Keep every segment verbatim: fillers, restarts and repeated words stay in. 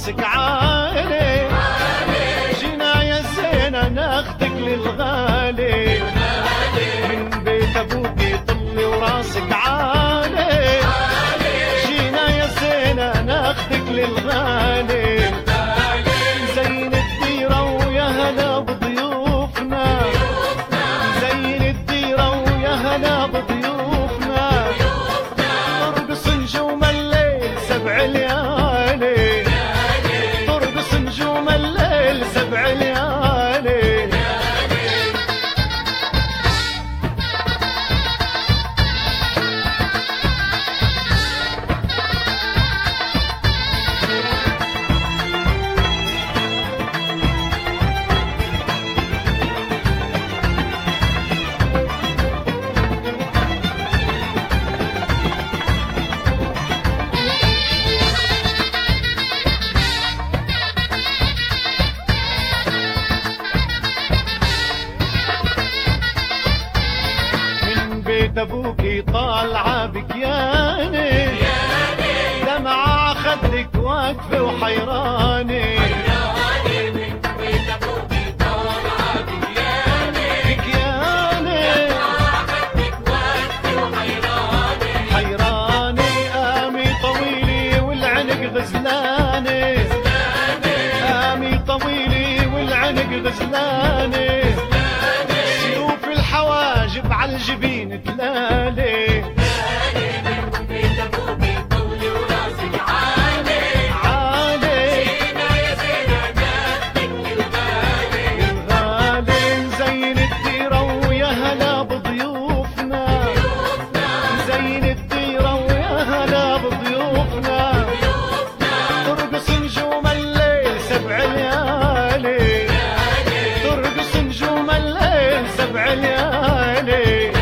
وراسك عالي، جينا يا زينة ناخدك للغالي، من بيت ابوكي طلي وراسك عالي، جينا يا زينة ناخدك للغالي، زين الديرة ويا هلا بضيوفنا، زين الديرة ويا هلا بضيوفنا، ترقص نجوم الليل سبع ليالي، ترقص نجوم الليل سبع ليالي. بيت ابوكي طالعه بكياني، دمعة خدك واقفه وحيراني، من بيت ابوكي طالعه بكياني، بكياني دمعة خدك واقفه وحيراني، حيراني، قامي طويلي والعنق غزلاني، قامي طويلي والعنق غزلاني، سيوف الحواجب عالجبين تلالي، من بيت ابوكي طلي وراسك عالي، عالي زينة يا زينة ناخدك للغالي، الغالي، زين الديرة ويا هلا بضيوفنا، زين الديرة ويا هلا بضيوفنا، ترقص نجوم الليل سبع ليالي، ترقص نجوم الليل سبع ليالي.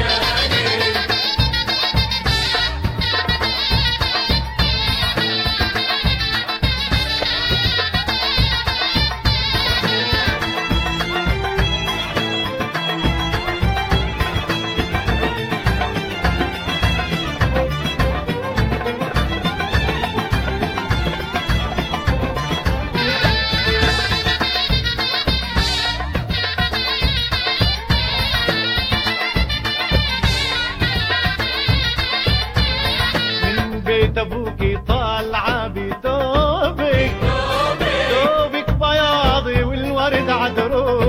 بيت ابوكي طالعه بثوبك، ثوبك بياضي والورد عدروب،